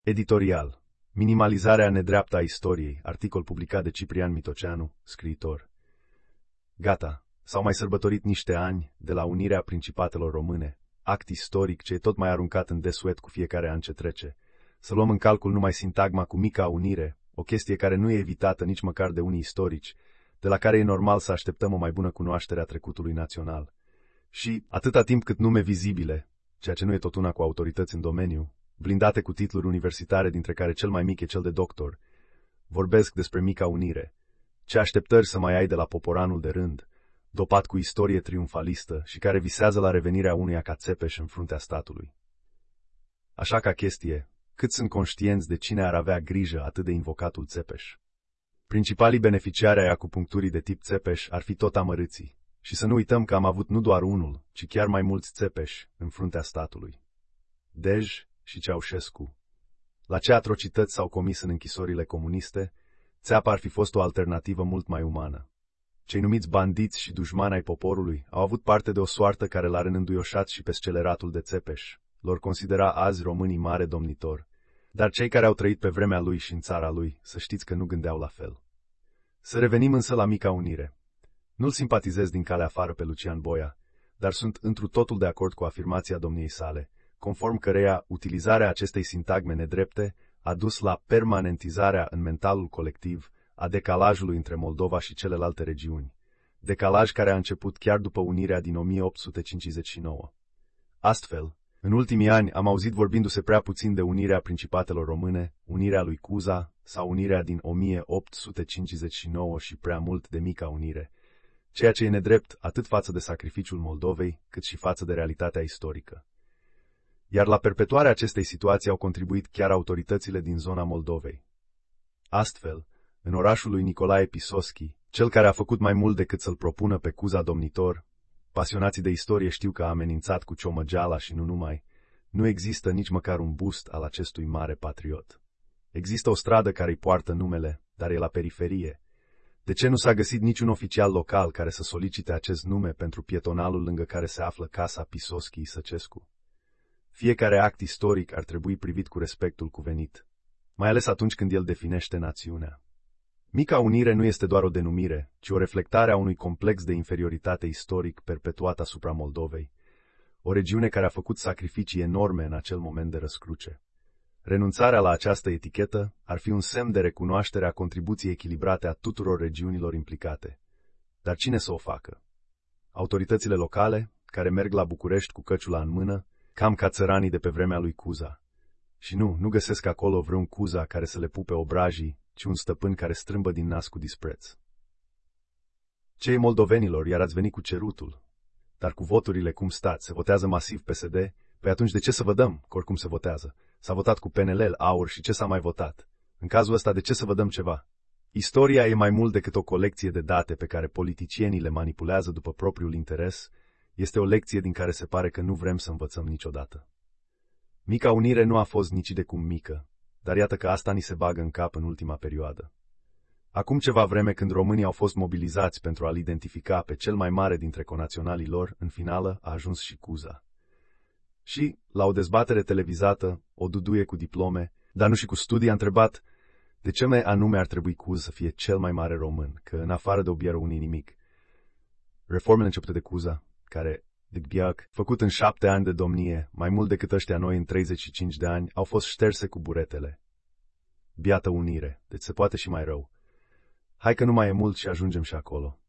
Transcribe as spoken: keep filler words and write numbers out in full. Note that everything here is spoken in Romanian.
Editorial. Minimalizarea nedreaptă a istoriei, articol publicat de Ciprian Mitoceanu, scriitor. Gata, s-au mai sărbătorit niște ani de la unirea Principatelor Române, act istoric ce e tot mai aruncat în desuet cu fiecare an ce trece. Să luăm în calcul numai sintagma cu mica unire, o chestie care nu e evitată nici măcar de unii istorici, de la care e normal să așteptăm o mai bună cunoaștere a trecutului național. Și, atâta timp cât nume vizibile, ceea ce nu e tot una cu autorități în domeniu, blindate cu titluri universitare dintre care cel mai mic e cel de doctor, vorbesc despre mica unire, ce așteptări să mai ai de la poporanul de rând, dopat cu istorie triumfalistă și care visează la revenirea unuia ca Țepeș în fruntea statului. Așa ca chestie, cât sunt conștienți de cine ar avea grijă atât de invocatul Țepeș? Principalii beneficiari ai acupuncturii de tip Țepeș ar fi tot amărâții, și să nu uităm că am avut nu doar unul, ci chiar mai mulți Țepeși în fruntea statului. Dej și Ceaușescu. La ce atrocități s-au comis în închisorile comuniste, țeapa ar fi fost o alternativă mult mai umană. Cei numiți bandiți și dușmani ai poporului au avut parte de o soartă care l-a înduioșat și pe sceleratul de Țepeș, lor considera azi românii mare domnitor, dar cei care au trăit pe vremea lui și în țara lui, să știți că nu gândeau la fel. Să revenim însă la mica unire. Nu-l simpatizez din calea afară pe Lucian Boia, dar sunt întru totul de acord cu afirmația domniei sale, conform căreia utilizarea acestei sintagme nedrepte a dus la permanentizarea în mentalul colectiv a decalajului între Moldova și celelalte regiuni, decalaj care a început chiar după unirea din o mie opt sute cincizeci și nouă. Astfel, în ultimii ani am auzit vorbindu-se prea puțin de unirea Principatelor Române, unirea lui Cuza sau unirea din o mie opt sute cincizeci și nouă și prea mult de mica unire, ceea ce e nedrept atât față de sacrificiul Moldovei, cât și față de realitatea istorică. Iar la perpetuarea acestei situații au contribuit chiar autoritățile din zona Moldovei. Astfel, în orașul lui Nicolae Pisoschi, cel care a făcut mai mult decât să-l propună pe Cuza domnitor, pasionații de istorie știu că a amenințat cu ciomăgeala și nu numai, nu există nici măcar un bust al acestui mare patriot. Există o stradă care îi poartă numele, dar e la periferie. De ce nu s-a găsit niciun oficial local care să solicite acest nume pentru pietonalul lângă care se află casa Pisoschi-Săcescu? Fiecare act istoric ar trebui privit cu respectul cuvenit, mai ales atunci când el definește națiunea. Mica unire nu este doar o denumire, ci o reflectare a unui complex de inferioritate istoric perpetuat asupra Moldovei, o regiune care a făcut sacrificii enorme în acel moment de răscruce. Renunțarea la această etichetă ar fi un semn de recunoaștere a contribuției echilibrate a tuturor regiunilor implicate. Dar cine să o facă? Autoritățile locale, care merg la București cu căciula în mână, cam ca țăranii de pe vremea lui Cuza. Și nu, nu găsesc acolo vreun Cuza care să le pupe obrajii, ci un stăpân care strâmbă din nas cu dispreț. Cei moldovenilor iar ați venit cu cerutul. Dar cu voturile cum stați, se votează masiv P S D, păi atunci de ce să vă dăm, că oricum se votează? S-a votat cu P N L, AUR și ce s-a mai votat? În cazul ăsta de ce să vă dăm ceva? Istoria e mai mult decât o colecție de date pe care politicienii le manipulează după propriul interes, este o lecție din care se pare că nu vrem să învățăm niciodată. Mica unire nu a fost nici de cum mică, dar iată că asta ni se bagă în cap în ultima perioadă. Acum ceva vreme când românii au fost mobilizați pentru a-l identifica pe cel mai mare dintre conaționalii lor, în finală a ajuns și Cuza. Și, la o dezbatere televizată, o duduie cu diplome, dar nu și cu studii, a întrebat de ce mai anume ar trebui Cuza să fie cel mai mare român, că în afară de Obieră unii nimic. Reformele începute de Cuza, care, de Gbiac, făcut în șapte ani de domnie, mai mult decât ăștia noi în treizeci și cinci de ani, au fost șterse cu buretele. Biată unire, deci se poate și mai rău. Hai că nu mai e mult și ajungem și acolo.